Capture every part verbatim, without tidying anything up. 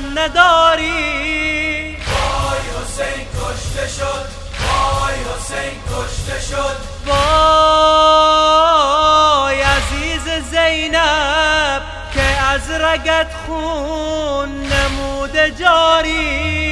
کفن نداری. وای حسین کشته شد، وای حسین کشته شد. وای عزیز زینب که از رگت خون نموده جاری.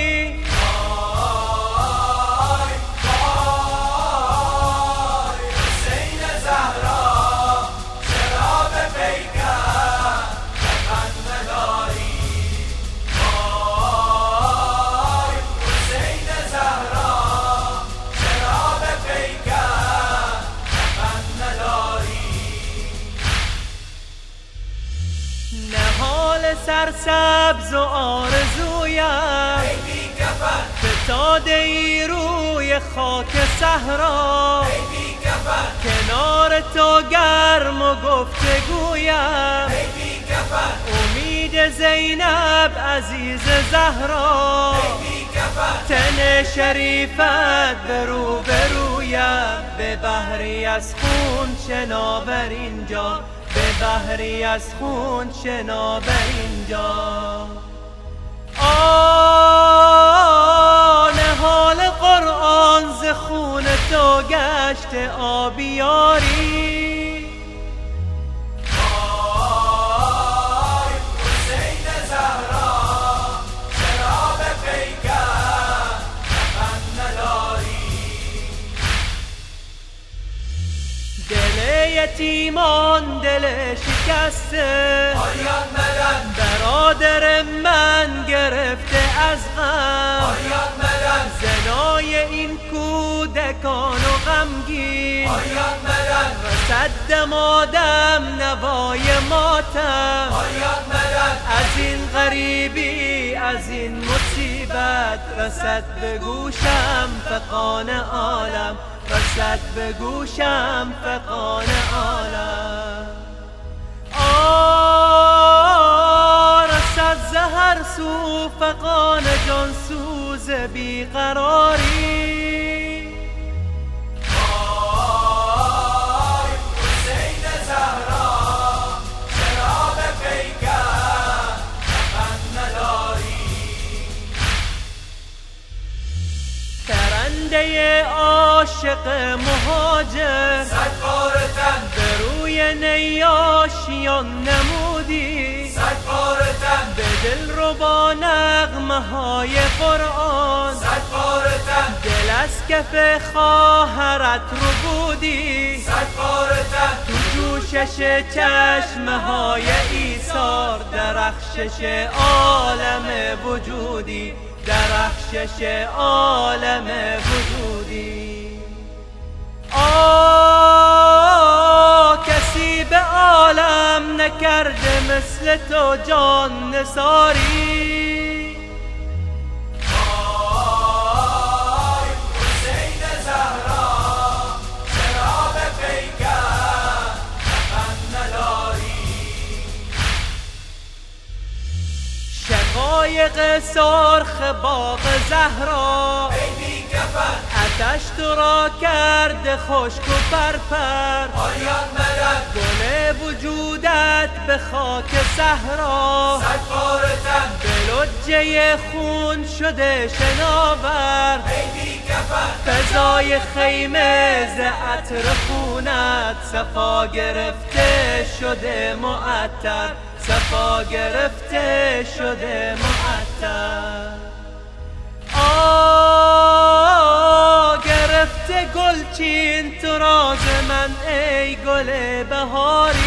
سرسبز و آرزویم فتاده ای روی خاک صحرا. کنار تو گرم و گفتگویم امید زینب عزیز زهرا. تن شریفت برو برویم به بحری از خون شناور اینجا، به بحری از خون شناور اینجا. آن حال قرآن ز خون تو گشت آبیاری. وای حسین زهرا چرا به پیکر کفن نداری. دل یتیمان دل شکسته آریان مدد، برادر من گرفته از غم. آریان مدد، زنای این کودکان و غمگین. آریان مدد، رسد دمادم نوای ماتم. آریان مدد، از این غریبی از این مصیبت رسد به گوشم فغان عالم، رسد به گوشم فغان عالم. آه رسد زهر سو فغان جانسوز بیقراری. وای حسین زهرا چرا به پیکر کفن نداری. پرنده عاشق مهاجر صد باره تن به روی نیاشیان نمودی. صد باره تن به دل ربا نغمه های قرآن. صد باره تن دل از کف خواهرت رو بودی. صد باره تن تو جوشش چشمه های ایثار درخشش عالم وجودی، درخشش عالم وجودی. آه کسی به عالم نکرده مثل تو جان نثاری. وای حسین زهرا چرا به پیکر کفن نداری. شقایق سرخ باغ زهرا ای بی کفن آتش تو را کرده خشک و پرپر. آریان مدد، گل وجودت به خاک صحرا. صد باره تن به لجه خون شده شناور. ای بی کفن فضای خیمه ز عطر خونت صفا گرفته شده معطر، صفا گرفته شده معطر. آه گرفته گلچین تو راز من ای گل بهاری.